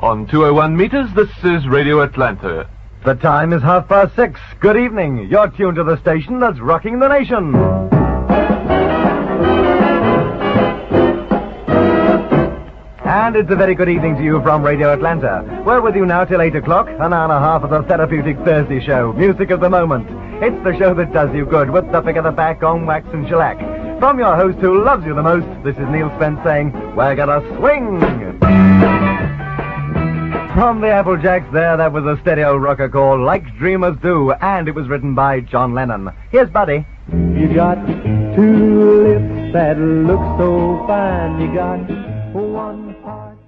On 201 meters, this is Radio Atlanta. The time is 6:30. Good evening. You're tuned to the station that's rocking the nation. And it's a very good evening to you from Radio Atlanta. We're with you now till 8 o'clock, an hour and a half of the Therapeutic Thursday show, Music of the Moment. It's the show that does you good with the pick of the back on wax and shellac. From your host who loves you the most, this is Neil Spence saying, we're gonna swing! From the Applejacks there, that was a stereo rocker called Like Dreamers Do, and it was written by John Lennon. Here's Buddy. You got two lips that look so fine. You got one